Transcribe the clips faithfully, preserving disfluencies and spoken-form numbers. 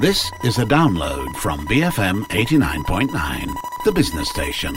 This is a download from B F M eighty-nine point nine, the business station.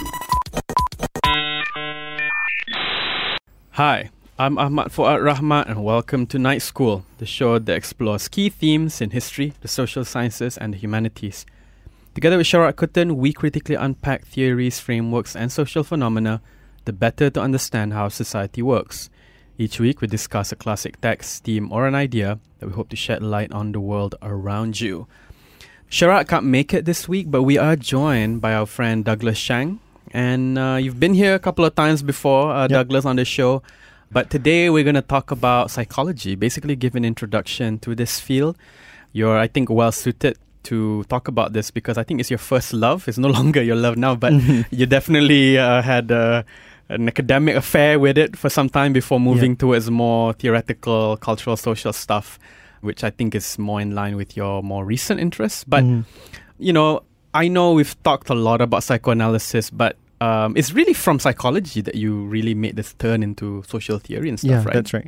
Hi, I'm Ahmad Fuad Rahmat and welcome to Night School, the show that explores key themes in history, the social sciences and the humanities. Together with Sharat Kuttan, we critically unpack theories, frameworks and social phenomena, the better to understand how society works. Each week we discuss a classic text, theme or an idea that we hope to shed light on the world around you. Sharat can't make it this week, but we are joined by our friend Douglas Shang. And uh, you've been here a couple of times before, uh, yep. Douglas, on the show. But today we're going to talk about psychology, basically give an introduction to this field. You're, I think, well suited to talk about this because I think it's your first love. It's no longer your love now, but you definitely uh, had uh, an academic affair with it for some time before moving yep. towards more theoretical, cultural, social stuff, which I think is more in line with your more recent interests. But, mm. you know, I know we've talked a lot about psychoanalysis, but Um, it's really from psychology that you really made this turn into social theory and stuff, yeah, right? Yeah, that's right.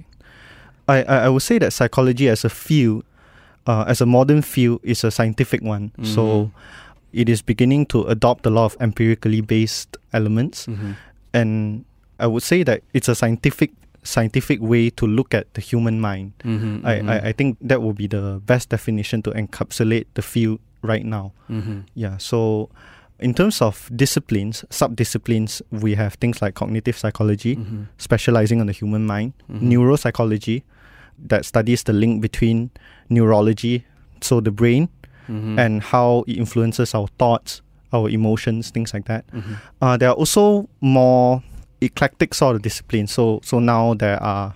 I, I, I would say that psychology as a field, uh, as a modern field, is a scientific one. Mm-hmm. So it is beginning to adopt a lot of empirically based elements. Mm-hmm. And I would say that it's a scientific scientific way to look at the human mind. Mm-hmm, I, mm-hmm. I, I think that would be the best definition to encapsulate the field right now. Mm-hmm. Yeah, so in terms of disciplines, sub-disciplines, we have things like cognitive psychology, mm-hmm. specializing on the human mind, mm-hmm. neuropsychology, that studies the link between neurology, so the brain, mm-hmm. and how it influences our thoughts, our emotions, things like that. Mm-hmm. Uh, there are also more eclectic sort of disciplines. So, so now there are,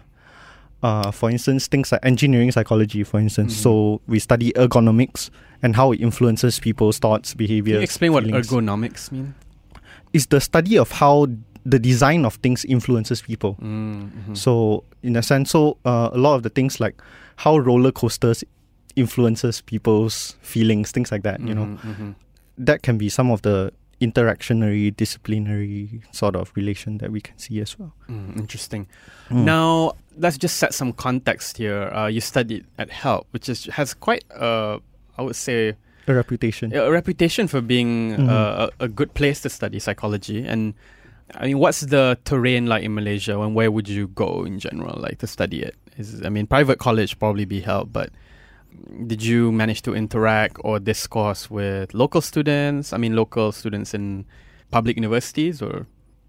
uh, for instance, things like engineering psychology, for instance. Mm-hmm. So we study ergonomics and how it influences people's thoughts, behaviors. Can you explain feelings. What ergonomics mean? It's the study of how the design of things influences people. Mm-hmm. So, in a sense, so uh, a lot of the things like how roller coasters influences people's feelings, things like that, mm-hmm, you know. Mm-hmm. That can be some of the interactionary, disciplinary sort of relation that we can see as well. Mm, interesting. Mm. Now, let's just set some context here. Uh, you studied at HELP, which is has quite a, I would say, a reputation. A reputation for being mm-hmm. uh, a, a good place to study psychology. And I mean, what's the terrain like in Malaysia, and where would you go in general, like to study it? Is I mean, private college probably be HELP, but did you manage to interact or discourse with local students? I mean, local students in public universities, or?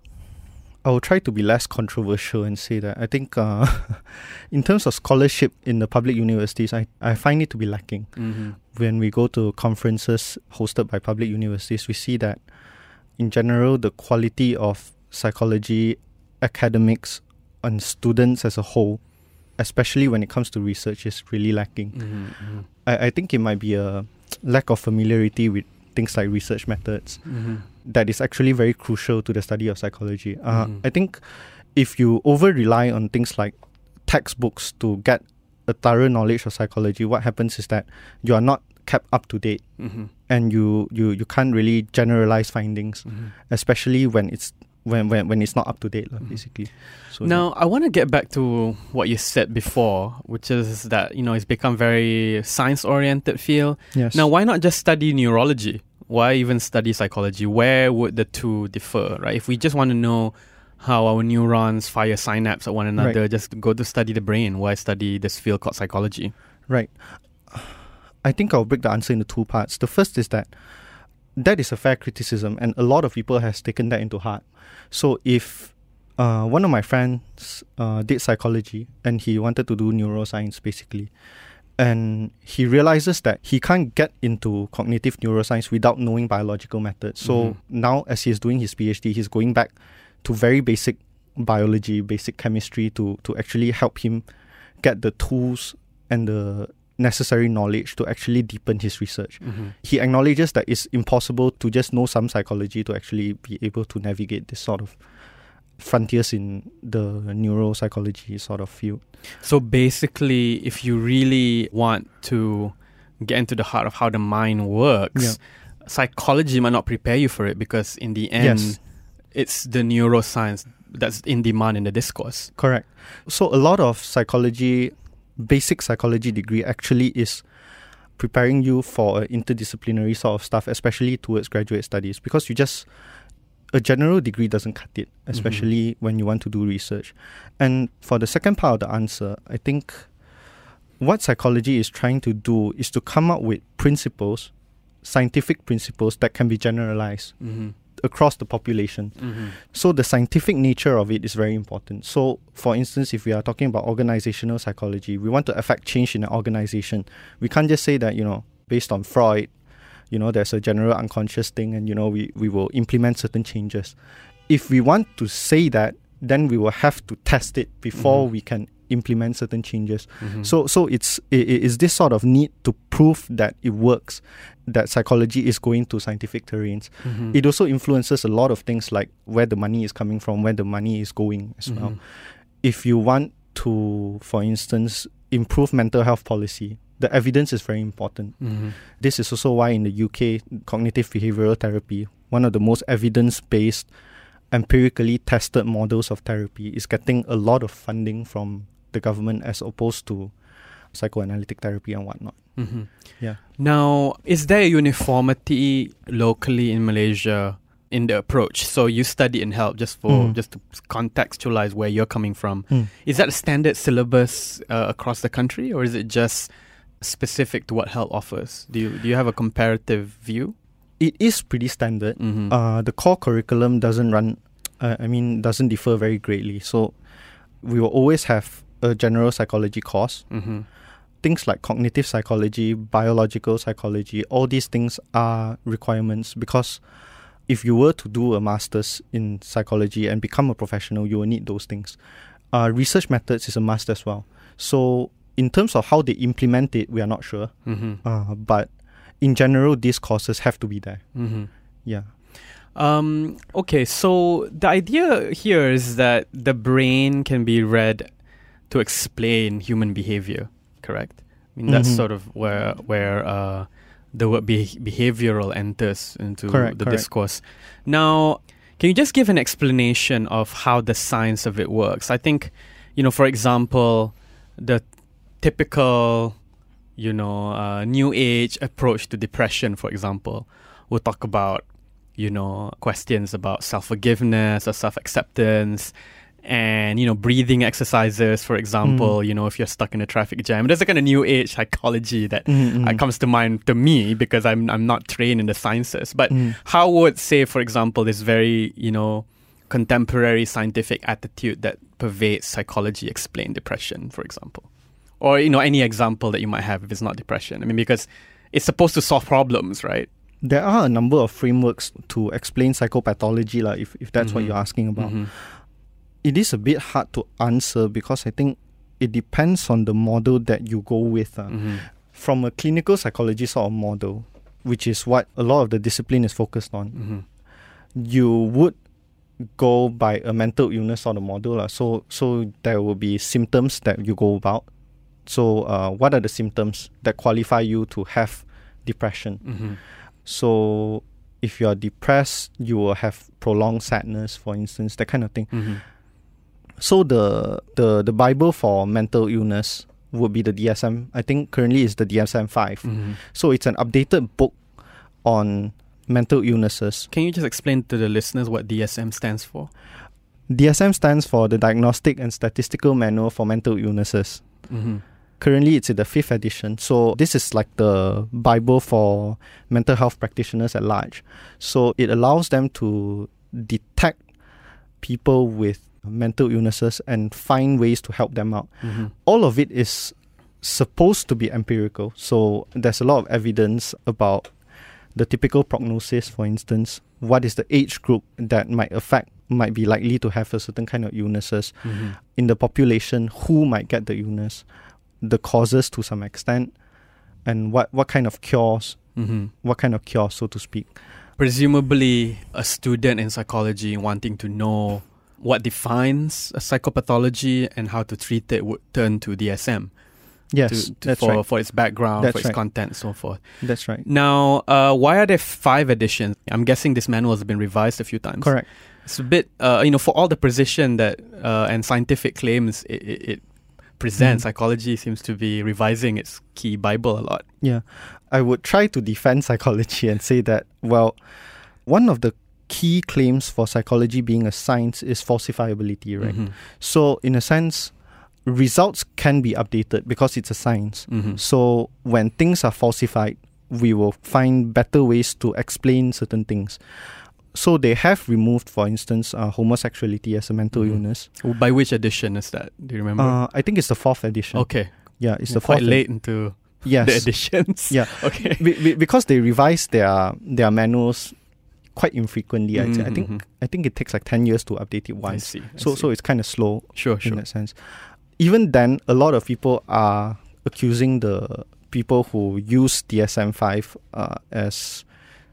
I will try to be less controversial and say that I think uh, in terms of scholarship in the public universities, I, I find it to be lacking. Mm-hmm. When we go to conferences hosted by public universities, we see that in general, the quality of psychology, academics, and students as a whole, especially when it comes to research, is really lacking. Mm-hmm, mm-hmm. I, I think it might be a lack of familiarity with things like research methods. Mm-hmm. That is actually very crucial to the study of psychology. Uh, mm-hmm. I think if you over-rely on things like textbooks to get a thorough knowledge of psychology, what happens is that you are not kept up to date, mm-hmm. and you, you, you can't really generalize findings, mm-hmm. especially when it's when, when, when it's not up to date, mm-hmm. basically. So now, yeah. I want to get back to what you said before, which is that, you know, it's become very science-oriented field. Yes. Now, why not just study neurology? Why even study psychology? Where would the two differ, right? If we just want to know how our neurons fire synapses at one another, right. just go to study the brain. Why study this field called psychology? Right. I think I'll break the answer into two parts. The first is that that is a fair criticism, and a lot of people has taken that into heart. So if uh, one of my friends uh, did psychology and he wanted to do neuroscience, basically, and he realizes that he can't get into cognitive neuroscience without knowing biological methods. So mm-hmm. now, as he's doing his PhD, he's going back to very basic biology, basic chemistry to, to actually help him get the tools and the necessary knowledge to actually deepen his research. Mm-hmm. He acknowledges that it's impossible to just know some psychology to actually be able to navigate this sort of frontiers in the neuropsychology sort of field. So basically, if you really want to get into the heart of how the mind works, yeah. psychology might not prepare you for it, because in the end, yes. it's the neuroscience that's in demand in the discourse. Correct. So a lot of psychology, basic psychology degree actually is preparing you for interdisciplinary sort of stuff, especially towards graduate studies, because you just a general degree doesn't cut it, especially mm-hmm. when you want to do research. And for the second part of the answer, I think what psychology is trying to do is to come up with principles, scientific principles that can be generalized mm-hmm. across the population. Mm-hmm. So the scientific nature of it is very important. So for instance, if we are talking about organizational psychology, we want to affect change in an organization. We can't just say that, you know, based on Freud, you know, there's a general unconscious thing and, you know, we, we will implement certain changes. If we want to say that, then we will have to test it before mm-hmm. we can implement certain changes. Mm-hmm. So so it's it, it's this sort of need to prove that it works, that psychology is going to scientific terrains. Mm-hmm. It also influences a lot of things like where the money is coming from, where the money is going as mm-hmm. well. If you want to, for instance, improve mental health policy, the evidence is very important. Mm-hmm. This is also why in the U K, cognitive behavioral therapy, one of the most evidence-based, empirically tested models of therapy, is getting a lot of funding from the government as opposed to psychoanalytic therapy and whatnot. Mm-hmm. Yeah. Now, is there a uniformity locally in Malaysia in the approach? So you study in HELP, just for mm. just to contextualize where you're coming from. Mm. Is that a standard syllabus uh, across the country, or is it just specific to what HELP offers? Do you do you have a comparative view? It is pretty standard. Mm-hmm. Uh, the core curriculum doesn't run, uh, I mean, doesn't differ very greatly. So we will always have a general psychology course. Mm-hmm. Things like cognitive psychology, biological psychology, all these things are requirements, because if you were to do a master's in psychology and become a professional, you will need those things. Uh, research methods is a must as well. So in terms of how they implement it, we are not sure. Mm-hmm. Uh, but in general, these courses have to be there. Mm-hmm. Yeah. Um, okay, so the idea here is that the brain can be read to explain human behavior, correct? I mean, that's mm-hmm. sort of where where uh, the word be- behavioral enters into correct, the correct. discourse. Now, can you just give an explanation of how the science of it works? I think, you know, for example, the typical, you know, uh, new age approach to depression, for example, will talk about, you know, questions about self-forgiveness or self-acceptance, and, you know, breathing exercises, for example, mm. you know, if you're stuck in a traffic jam. There's a kind of new age psychology that mm-hmm. uh, comes to mind to me, because I'm I'm not trained in the sciences. But mm. how would, say, for example, this very, you know, contemporary scientific attitude that pervades psychology explain depression, for example? Or, you know, any example that you might have if it's not depression. I mean, because it's supposed to solve problems, right? There are a number of frameworks to explain psychopathology, like, if, if that's mm-hmm. what you're asking about. Mm-hmm. It is a bit hard to answer, because I think it depends on the model that you go with. Uh. Mm-hmm. From a clinical psychology sort of model, which is what a lot of the discipline is focused on, mm-hmm. you would go by a mental illness sort of model. Uh. So, so there will be symptoms that you go about. So uh, what are the symptoms that qualify you to have depression? Mm-hmm. So if you are depressed, you will have prolonged sadness, for instance, that kind of thing. Mm-hmm. So the, the the Bible for mental illness would be the D S M. I think currently it's the D S M five. Mm-hmm. So it's an updated book on mental illnesses. Can you just explain to the listeners what D S M stands for? D S M stands for the Diagnostic and Statistical Manual for Mental Illnesses. Mm-hmm. Currently, it's in the fifth edition. So this is like the Bible for mental health practitioners at large. So it allows them to detect people with mental illnesses and find ways to help them out. Mm-hmm. All of it is supposed to be empirical. So there's a lot of evidence about the typical prognosis, for instance. What is the age group that might affect, might be likely to have a certain kind of illnesses mm-hmm. in the population, who might get the illness, the causes to some extent, and what, what kind of cures, mm-hmm. what kind of cure, so to speak. Presumably, a student in psychology wanting to know what defines a psychopathology and how to treat it would turn to D S M. Yes, to, to, that's for, right. for its background, that's for its right. content, and so forth. That's right. Now, uh, why are there five editions? I'm guessing this manual has been revised a few times. Correct. It's a bit, uh, you know, for all the precision that uh, and scientific claims it, it, it present, Mm. psychology seems to be revising its key Bible a lot. Yeah. I would try to defend psychology and say that, well, one of the key claims for psychology being a science is falsifiability, right? Mhm. So, in a sense, results can be updated because it's a science. Mhm. So, when things are falsified, we will find better ways to explain certain things. So, they have removed, for instance, uh, homosexuality as a mental Mhm. illness. By which edition is that? Do you remember? Uh, I think it's the fourth edition. okay. Yeah, it's We're the fourth. quite late into Yes. the editions. Yeah. Okay. Be- be- because they revise their their manuals quite infrequently. I'd say. I think Mhm. I think it takes like ten years to update it I once. see. I So see. so it's kind of slow sure, in sure. that sense. Even then, a lot of people are accusing the people who use D S M five uh, as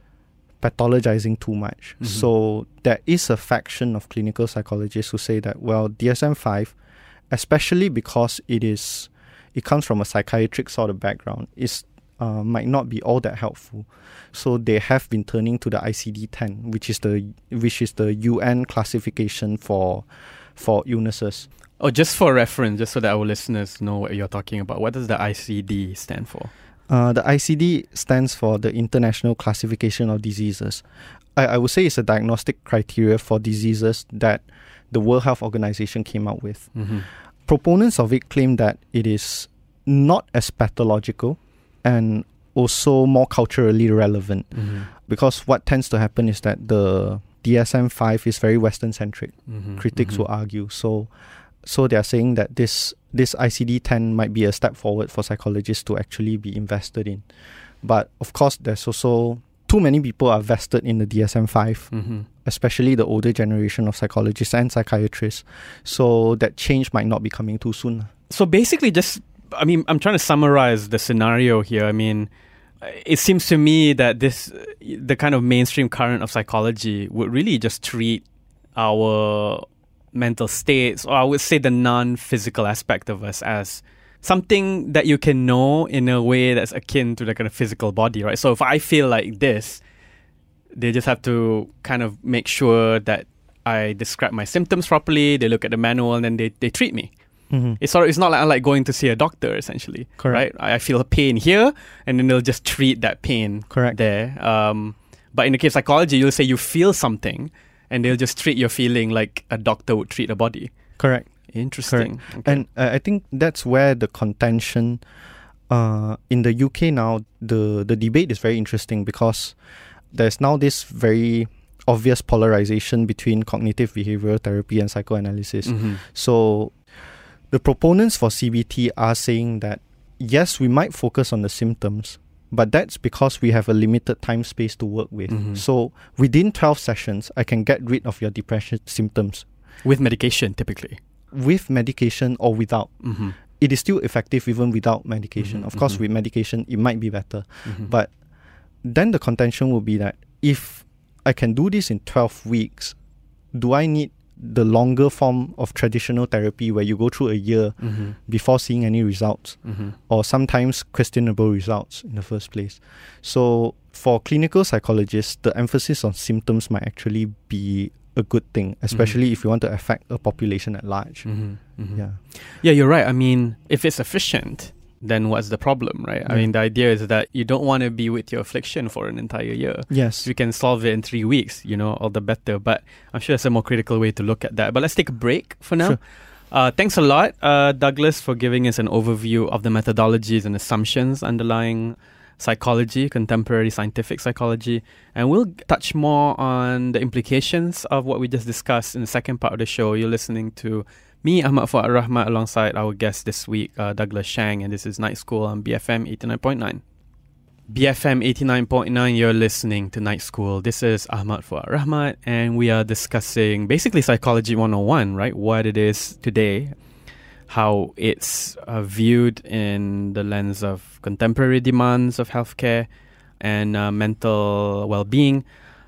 pathologizing too much. Mhm. So there is a faction of clinical psychologists who say that, well, D S M five, especially because it is it comes from a psychiatric sort of background, is uh, might not be all that helpful. So they have been turning to the I C D ten, which is the which is the U N classification for for illnesses. Oh, just for reference, just so that our listeners know what you're talking about, what does the I C D stand for? Uh, the I C D stands for the International Classification of Diseases. I, I would say it's a diagnostic criteria for diseases that the World Health Organization came out with. Mm-hmm. Proponents of it claim that it is not as pathological and also more culturally relevant, Mm-hmm. because what tends to happen is that the D S M five is very Western centric. Mm-hmm. Critics mm-hmm. will argue. So so they are saying that this this I C D ten might be a step forward for psychologists to actually be invested in. But of course, there's also too many people are vested in the D S M five, Mm-hmm. especially the older generation of psychologists and psychiatrists. So that change might not be coming too soon. So basically, just, I mean, I'm trying to summarize the scenario here. I mean, it seems to me that this, the kind of mainstream current of psychology would really just treat our mental states, or I would say the non-physical aspect of us, as something that you can know in a way that's akin to the kind of physical body, right? So if I feel like this, they just have to kind of make sure that I describe my symptoms properly, they look at the manual, and then they, they treat me. Mm-hmm. It's sort of, it's not like, like going to see a doctor, essentially. Correct. Right? I feel a pain here, and then they'll just treat that pain Correct. there. Um, but in the case of psychology, you'll say you feel something, and they'll just treat your feeling like a doctor would treat a body. Correct. Interesting. Okay. And uh, I think that's where the contention uh, in the U K now, the, the debate is very interesting, because there's now this very obvious polarization between cognitive behavioral therapy and psychoanalysis. Mhm. So the proponents for C B T are saying that, yes, we might focus on the symptoms, but that's because we have a limited time space to work with. Mhm. So within twelve sessions, I can get rid of your depression symptoms With medication, typically. with medication or without. Mm-hmm. It is still effective even without medication. Mhm, Of course, mhm. with medication, it might be better. Mm-hmm. But then the contention will be that if I can do this in twelve weeks, do I need the longer form of traditional therapy where you go through a year Mm-hmm. before seeing any results, Mm-hmm. or sometimes questionable results in the first place? So for clinical psychologists, the emphasis on symptoms might actually be a good thing, especially if you want to affect a population at large. Mm-hmm. Mm-hmm. Yeah. Yeah, you're right. I mean, if it's efficient, then what's the problem, right? I Yeah. mean, the idea is that you don't want to be with your affliction for an entire year. Yes. If you can solve it in three weeks, you know, all the better. But I'm sure there's a more critical way to look at that. But let's take a break for now. Sure. Uh, thanks a lot, uh, Douglas, for giving us an overview of the methodologies and assumptions underlying psychology, contemporary scientific psychology. And we'll touch more on the implications of what we just discussed in the second part of the show. You're listening to me, Ahmad Fuad Rahmat, alongside our guest this week, uh, Douglas Shang, and this is Night School on B F M eighty-nine point nine. B F M eighty-nine point nine, you're listening to Night School. This is Ahmad Fuad Rahmat, and we are discussing basically Psychology one oh one, right? What it is today, how it's uh, viewed in the lens of contemporary demands of healthcare and uh, mental well-being,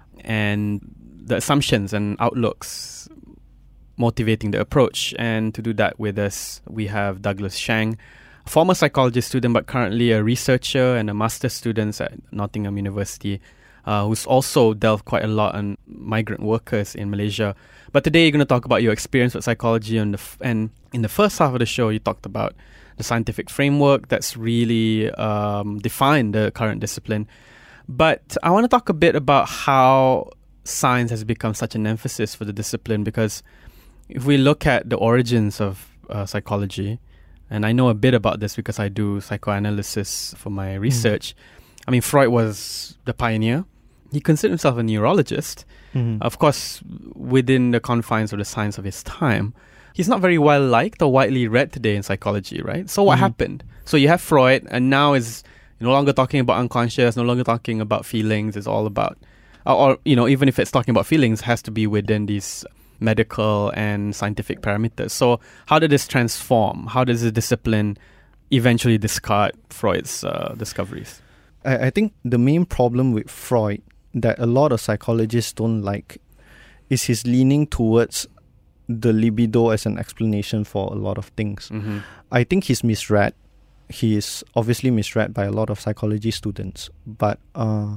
and the assumptions and outlooks motivating the approach. And to do that with us, we have Douglas Shang, former psychology student but currently a researcher and a master's student at Nottingham University. uh, who's also delved quite a lot on migrant workers in Malaysia. But today you're going to talk about your experience with psychology, and, the f- and in the first half of the show, you talked about the scientific framework that's really um, defined the current discipline. But I want to talk a bit about how science has become such an emphasis for the discipline, because if we look at the origins of uh, psychology, and I know a bit about this because I do psychoanalysis for my research. Mm. I mean, Freud was the pioneer. He considered himself a neurologist, mm-hmm. of course, within the confines of the science of his time. He's not very well liked or widely read today in psychology, right? So what mm-hmm. happened? So you have Freud, and now is no longer talking about unconscious, no longer talking about feelings. It's all about, or, or you know, even if it's talking about feelings, it has to be within these medical and scientific parameters. So how did this transform? How does the discipline eventually discard Freud's uh, discoveries? I, I think the main problem with Freud that a lot of psychologists don't like is his leaning towards the libido as an explanation for a lot of things. Mm-hmm. I think he's misread. He is obviously misread by a lot of psychology students, but uh,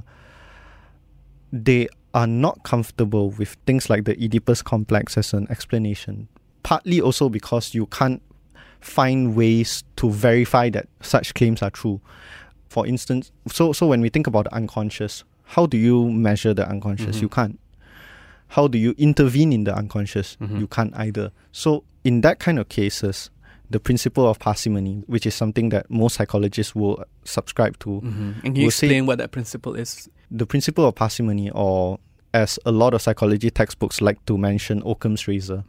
they are not comfortable with things like the Oedipus complex as an explanation, partly also because you can't find ways to verify that such claims are true. For instance, so so when we think about the unconscious, how do you measure the unconscious? Mm-hmm. You can't. How do you intervene in the unconscious? Mm-hmm. You can't either. So in that kind of cases, the principle of parsimony, which is something that most psychologists will subscribe to. Mm-hmm. And can you explain what that principle is? The principle of parsimony, or as a lot of psychology textbooks like to mention, Occam's razor,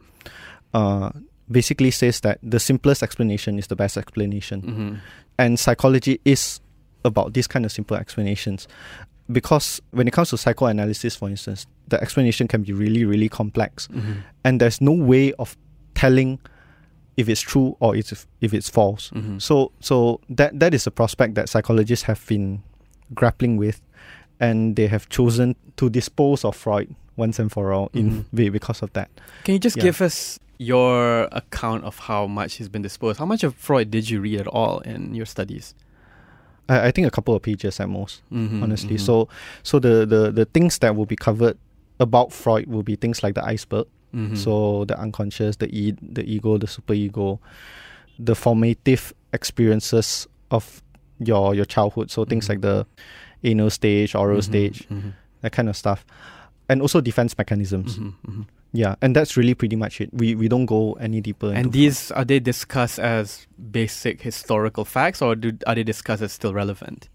uh, basically says that the simplest explanation is the best explanation. Mm-hmm. And psychology is about these kind of simple explanations. Because when it comes to psychoanalysis, for instance, the explanation can be really, really complex. Mm-hmm. And there's no way of telling if it's true or if, if it's false. Mm-hmm. So so that that is a prospect that psychologists have been grappling with, and they have chosen to dispose of Freud once and for all in mm-hmm. because of that. Can you just yeah. give us your account of how much he's been disposed? How much of Freud did you read at all in your studies? I, I think a couple of pages at most, mm-hmm, honestly. Mm-hmm. So so the, the, the things that will be covered about Freud will be things like the iceberg. Mm-hmm. So the unconscious, the e- the ego, the superego, the formative experiences of your your childhood. So things mm-hmm. like the anal stage, oral mm-hmm. stage, mm-hmm. that kind of stuff. And also defense mechanisms. Mm-hmm. Mm-hmm. Yeah, and that's really pretty much it. We we don't go any deeper into And these, are they discussed as basic historical facts, or do, are they discussed as still relevant?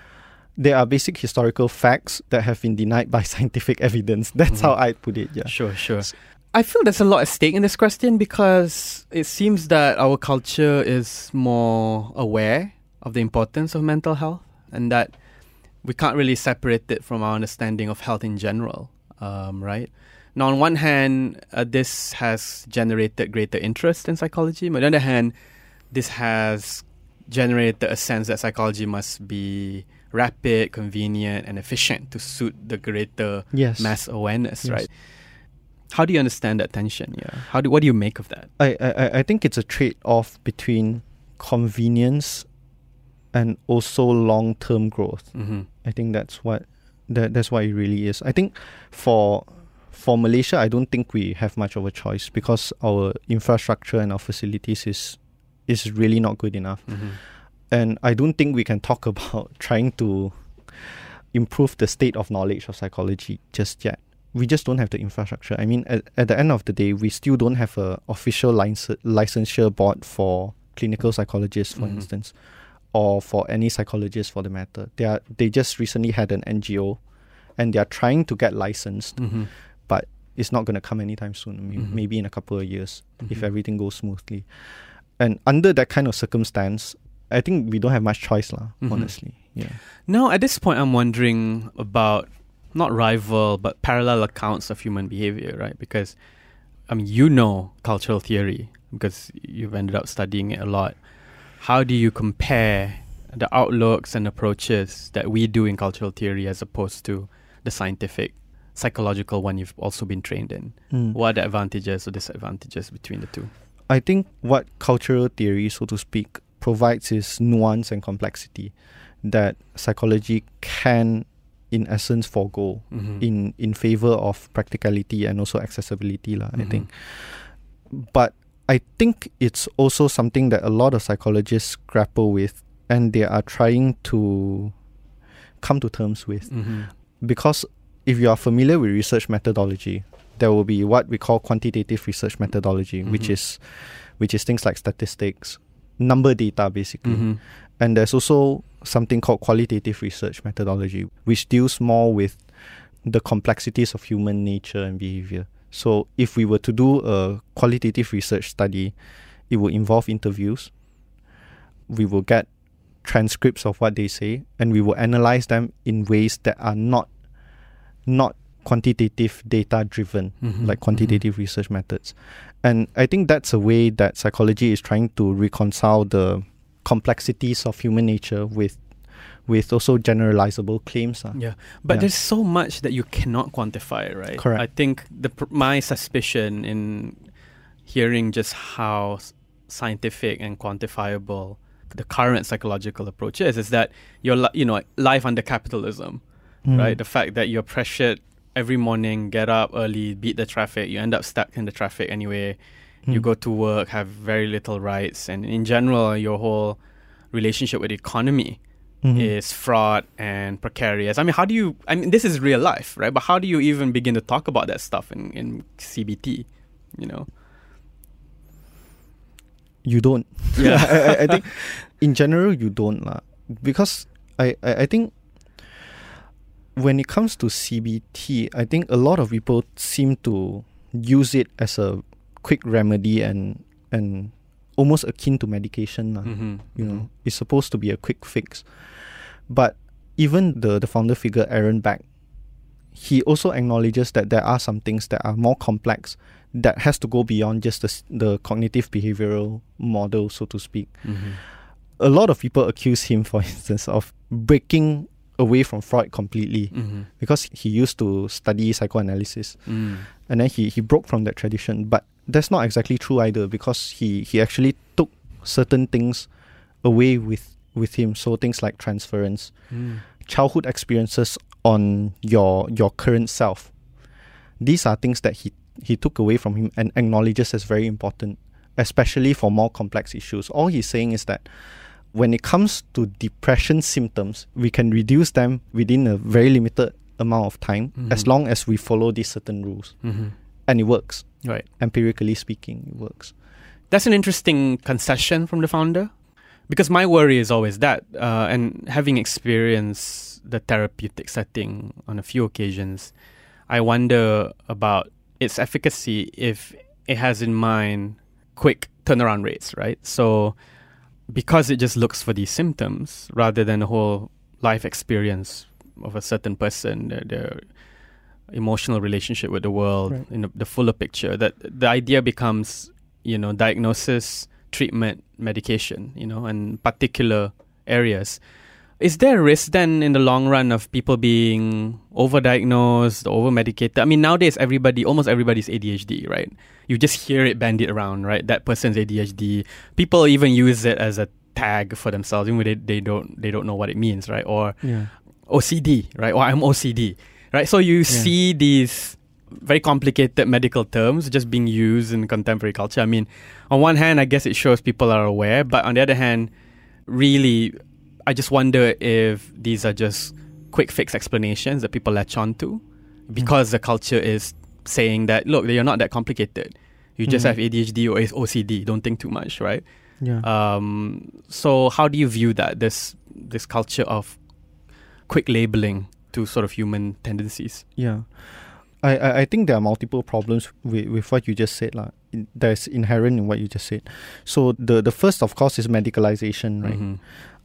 They are basic historical facts that have been denied by scientific evidence. That's mm-hmm. how I put it, yeah. Sure, sure. I feel there's a lot at stake in this question, because it seems that our culture is more aware of the importance of mental health, and that we can't really separate it from our understanding of health in general, um, right? Now, on one hand, uh, this has generated greater interest in psychology. But on the other hand, this has generated a sense that psychology must be rapid, convenient, and efficient to suit the greater yes. mass awareness, yes. right? How do you understand that tension? Yeah. How do what do you make of that? I, I, I think it's a trade-off between convenience and also long-term growth. Mm-hmm. I think that's what that that's what it really is. I think for for Malaysia, I don't think we have much of a choice, because our infrastructure and our facilities is is really not good enough. Mm-hmm. And I don't think we can talk about trying to improve the state of knowledge of psychology just yet. We just don't have the infrastructure. I mean, at, at the end of the day, we still don't have a official lic- licensure board for clinical psychologists, for mm-hmm. instance, or for any psychologist for the matter. They are they just recently had an N G O, and they are trying to get licensed, mm-hmm. but it's not going to come anytime soon. I mean, mm-hmm. maybe in a couple of years, mm-hmm. if everything goes smoothly. And under that kind of circumstance, I think we don't have much choice, lah. Mm-hmm. Honestly, yeah. No, at this point, I'm wondering about not rival, but parallel accounts of human behavior, right? Because, I mean, you know cultural theory because you've ended up studying it a lot. How do you compare the outlooks and approaches that we do in cultural theory as opposed to the scientific, psychological one you've also been trained in? Mm. What are the advantages or disadvantages between the two? I think what cultural theory, so to speak, provides is nuance and complexity that psychology can in essence forgo Mm-hmm. in in favor of practicality and also accessibility lah, Mm-hmm. I think. But I think it's also something that a lot of psychologists grapple with, and they are trying to come to terms with. Mm-hmm. Because if you are familiar with research methodology, there will be what we call quantitative research methodology, Mm-hmm. which is which is things like statistics, number data basically. Mm-hmm. And there's also something called qualitative research methodology, which deals more with the complexities of human nature and behavior. So if we were to do a qualitative research study, it will involve interviews. We will get transcripts of what they say, and we will analyze them in ways that are not not quantitative data driven, Mm-hmm. like quantitative mm-hmm. research methods. And I think that's a way that psychology is trying to reconcile the complexities of human nature with with also generalizable claims. Uh. Yeah, but Yeah. there's so much that you cannot quantify, right? Correct. I think the pr- my suspicion in hearing just how s- scientific and quantifiable the current psychological approach is, is that your li- you know life under capitalism, Mm. right? The fact that you're pressured every morning, get up early, beat the traffic, you end up stuck in the traffic anyway. You Mm. go to work, have very little rights, and in general, your whole relationship with the economy Mhm. is fraught and precarious. I mean, how do you, I mean, this is real life, right? But how do you even begin to talk about that stuff in, in C B T, you know? You don't. Yeah. I, I, I think in general you don't lah. Because I, I, I think when it comes to C B T, I think a lot of people seem to use it as a quick remedy and and almost akin to medication lah. Mm-hmm. You know, it's supposed to be a quick fix. But even the, the founder figure, Aaron Beck, he also acknowledges that there are some things that are more complex that has to go beyond just the, s- the cognitive behavioral model, so to speak. Mm-hmm. A lot of people accuse him, for instance, of breaking away from Freud completely Mm-hmm. because he used to study psychoanalysis Mm. and then he, he broke from that tradition. But that's not exactly true either, because he, he actually took certain things away with, with him. So things like transference, Mm. childhood experiences on your your current self. These are things that he, he took away from him and acknowledges as very important, especially for more complex issues. All he's saying is that when it comes to depression symptoms, we can reduce them within a very limited amount of time Mhm. as long as we follow these certain rules. Mm-hmm. And it works. Right. Empirically speaking, it works. That's an interesting concession from the founder, because my worry is always that, uh, and having experienced the therapeutic setting on a few occasions, I wonder about its efficacy if it has in mind quick turnaround rates, right? So because it just looks for these symptoms rather than the whole life experience of a certain person, their, their emotional relationship with the world, Right. in the, the fuller picture, that the idea becomes, you know, diagnosis, treatment, medication, you know, and particular areas. Is there a risk then in the long run of people being overdiagnosed, over-medicated? I mean, nowadays everybody, almost everybody's A D H D, right? You just hear it bandied around, right? That person's A D H D. People even use it as a tag for themselves, even when they, they don't they don't know what it means, right? Or Yeah. O C D, right? Or I'm O C D, right? So you see these very complicated medical terms just being used in contemporary culture. I mean, on one hand, I guess it shows people are aware, but on the other hand, really, I just wonder if these are just quick fix explanations that people latch on to because the culture is saying that, look, you're not that complicated. You just Mhm. have A D H D or O C D. Don't think too much, right? Yeah. Um, so how do you view that, this this culture of quick labeling to sort of human tendencies? Yeah. I, I, I think there are multiple problems with, with what you just said. lah. In- There's inherent in what you just said. So the, the first, of course, is medicalization, right? Mhm.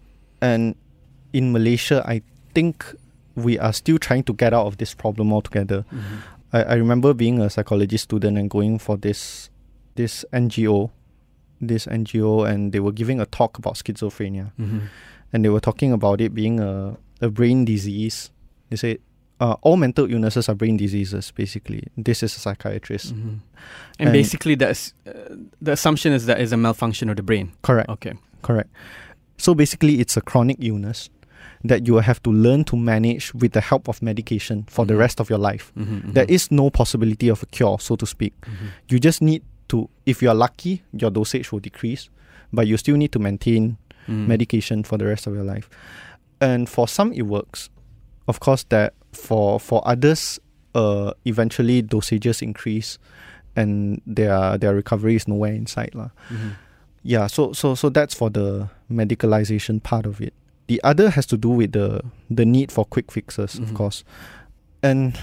And in Malaysia, I think we are still trying to get out of this problem altogether. Mhm. I, I remember being a psychology student and going for this this N G O, this N G O, and they were giving a talk about schizophrenia. Mhm. And they were talking about it being a, a brain disease. They say uh, all mental illnesses are brain diseases, basically. This is a psychiatrist. Mhm. And, And- basically, that's uh, the assumption is that it's a malfunction of the brain. Correct, Okay. correct. So basically, it's a chronic illness that you will have to learn to manage with the help of medication for Mm-hmm. the rest of your life. Mm-hmm, mm-hmm. There is no possibility of a cure, so to speak. Mm-hmm. You just need to, if you are lucky, your dosage will decrease, but you still need to maintain Mm. medication for the rest of your life. And for some it works. Of course, that for for others, uh, eventually dosages increase, and their their recovery is nowhere in sight, lah. Mm-hmm. Yeah, so so so that's for the medicalization part of it. The other has to do with the the need for quick fixes, Mhm. of course, and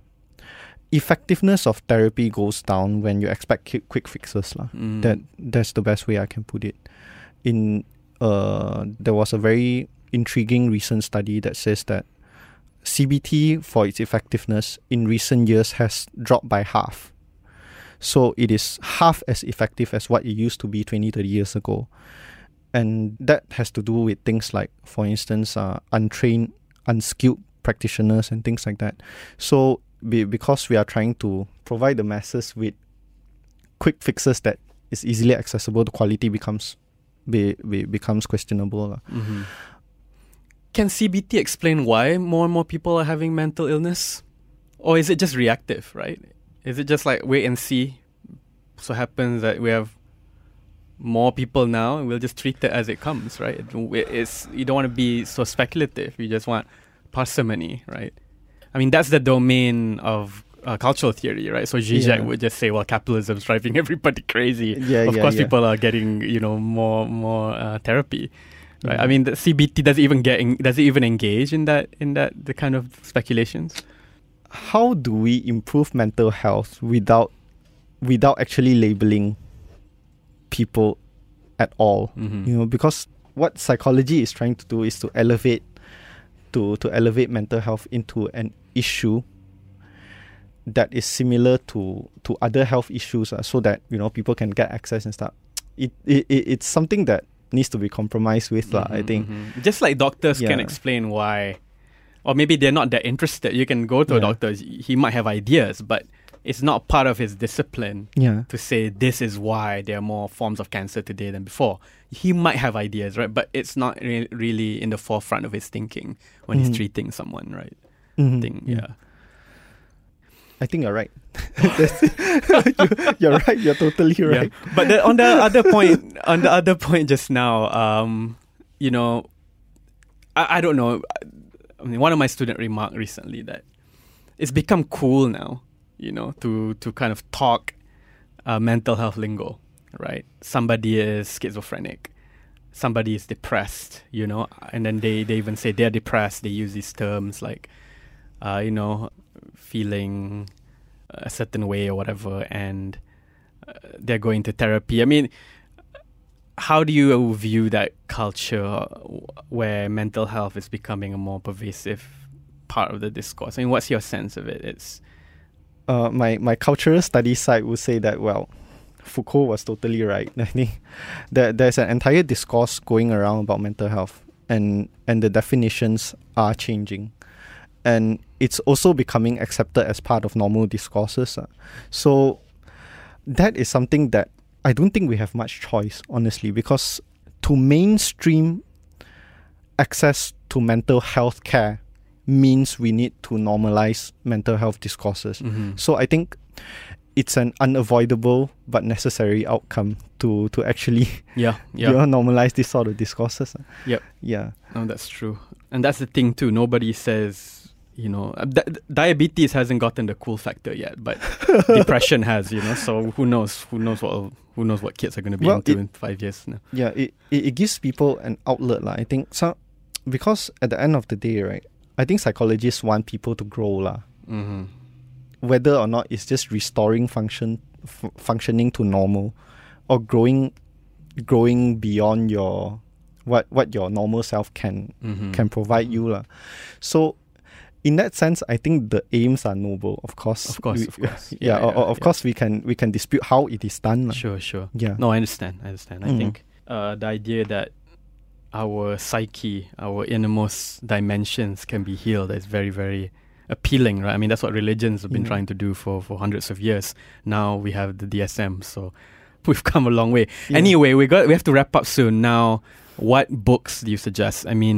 effectiveness of therapy goes down when you expect qui- quick fixes, lah. Mm. That that's the best way I can put it. In uh, there was a very intriguing recent study that says that C B T, for its effectiveness in recent years, has dropped by half. So it is half as effective as what it used to be twenty, thirty years ago. And that has to do with things like, for instance, uh, untrained, unskilled practitioners and things like that. So be, because we are trying to provide the masses with quick fixes that is easily accessible, the quality becomes be, be, becomes questionable. lah. Mm-hmm. Can C B T explain why more and more people are having mental illness? Or is it just reactive, right? Is it just like wait and see? So happens that we have more people now and we'll just treat it as it comes, right? It- It's, you don't want to be so speculative. You just want parsimony, right? I mean, that's the domain of uh, cultural theory, right? So Zizek Yeah. would just say, well, capitalism's driving everybody crazy. Yeah, of yeah, course, yeah. people are getting, you know, more more uh, therapy. Right. Yeah. I mean, the C B T does it even get en- does it even engage in that in that the kind of speculations? How do we improve mental health without without actually labeling people at all? Mm-hmm. You know, because what psychology is trying to do is to elevate to to elevate mental health into an issue that is similar to to other health issues, uh, so that, you know, people can get access and stuff. It, it, it it's something that needs to be compromised with, lah, I Mhm, think. mhm. Just like doctors can Yeah. explain why, or maybe they're not that interested. You can go to a Yeah. doctor; he might have ideas, but it's not part of his discipline Yeah. to say this is why there are more forms of cancer today than before. He might have ideas, right? But it's not re- really in the forefront of his thinking when Mhm. he's treating someone, right? Mhm, Thing, yeah. I think you're right. That's- you, you're right. You're totally right. Yeah. But the, on the other point, on the other point just now, um, you know, I, I don't know. I mean, one of my students remarked recently that it's become cool now, you know, to to kind of talk uh, mental health lingo, right? Somebody is schizophrenic, somebody is depressed, you know, and then they, they even say they're depressed. They use these terms like, uh, you know, feeling a certain way or whatever, and uh, they're going to therapy. I mean, how do you view that culture where mental health is becoming a more pervasive part of the discourse? I mean, what's your sense of it? It's Uh, my, my cultural studies side would say that, well, Foucault was totally right. I think that there's an entire discourse going around about mental health, and, and the definitions are changing. And it's also becoming accepted as part of normal discourses. uh. So that is something that I don't think we have much choice, honestly, because to mainstream access to mental health care means we need to normalize mental health discourses. Mhm. So I think it's an unavoidable but necessary outcome to, to actually yeah, you yeah, know, normalize this sort of discourses. uh. Yep. Yeah. no, that's true, and that's the thing too. Nobody says, you know, uh, di- diabetes hasn't gotten the cool factor yet, but depression has, you know. So who knows? Who knows what? Who knows what kids are going to be Well, into it- in five years now? Yeah, it, it, it gives people an outlet, lah. I think so, because at the end of the day, right, I think psychologists want people to grow, lah. Mm-hmm. Whether or not it's just restoring function f- functioning to normal, or growing growing beyond your what what your normal self can Mm-hmm. can provide you, lah. So in that sense, I think the aims are noble, of course. Of course, We- of course. Yeah, Yeah, o- yeah, o- of yeah. course we can we can dispute how it is done, lah. Sure, sure. Yeah. No, I understand. I understand. I Mhm. think uh, the idea that our psyche, our innermost dimensions can be healed is very, very appealing, right? I mean, that's what religions have been Yeah. trying to do for, for hundreds of years. Now we have the D S M, so we've come a long way. Yeah. Anyway, we got we have to wrap up soon. Now, what books do you suggest? I mean,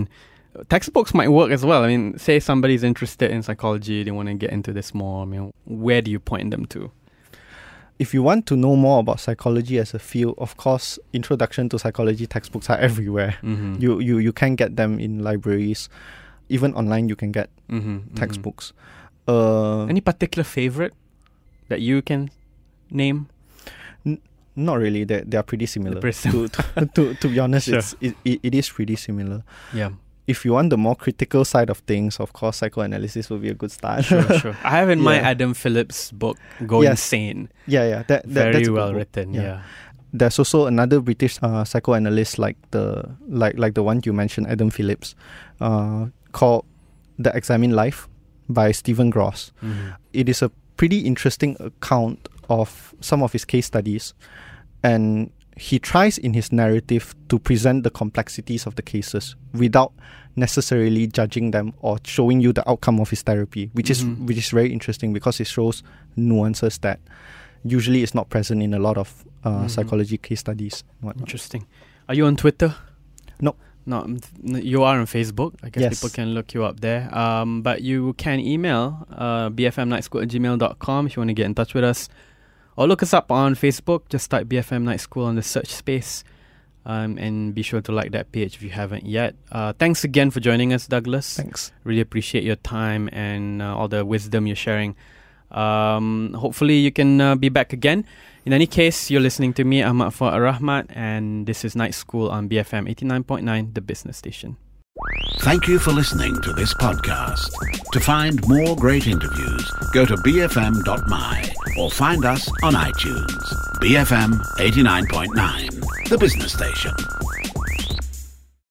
Textbooks might work as well. I mean, say somebody's interested in psychology, they want to get into this more. I mean, where do you point them to? If you want to know more about psychology as a field, of course, introduction to psychology textbooks are everywhere. Mm-hmm. You, you you can get them in libraries. Even online, you can get mm-hmm, textbooks. Mm-hmm. Uh, Any particular favorite that you can name? N- not really. They they are pretty similar. Pretty similar. To, to, to to be honest, Sure. it's it, it, it is pretty similar. Yeah. If you want the more critical side of things, of course, psychoanalysis will be a good start. Sure, sure. I have in Yeah. my Adam Phillips book, Go Yes. Insane. Yeah, yeah. That, that Very that's a good well book. written, yeah. There's also another British uh, psychoanalyst like the like like the one you mentioned, Adam Phillips, uh, called The Examined Life by Stephen Gross. Mm-hmm. It is a pretty interesting account of some of his case studies, and he tries in his narrative to present the complexities of the cases without necessarily judging them or showing you the outcome of his therapy, which Mm-hmm. is which is very interesting because it shows nuances that usually is not present in a lot of uh, Mm-hmm. psychology case studies. Whatnot. Interesting. Are you on Twitter? No. No, mm, n- you are on Facebook. I guess Yes. people can look you up there. Um, but you can email uh, b f m night school at gmail dot com if you want to get in touch with us. Or look us up on Facebook. Just type B F M Night School on the search space. Um, and be sure to like that page if you haven't yet. Uh, thanks again for joining us, Douglas. Thanks. Really appreciate your time and uh, all the wisdom you're sharing. Um, hopefully you can uh, be back again. In any case, you're listening to me, Ahmad Fuad Rahmat, and this is Night School on B F M eighty-nine point nine, the business station. Thank you for listening to this podcast. To find more great interviews, go to b f m dot m y or find us on iTunes. B F M eighty-nine point nine, the business station.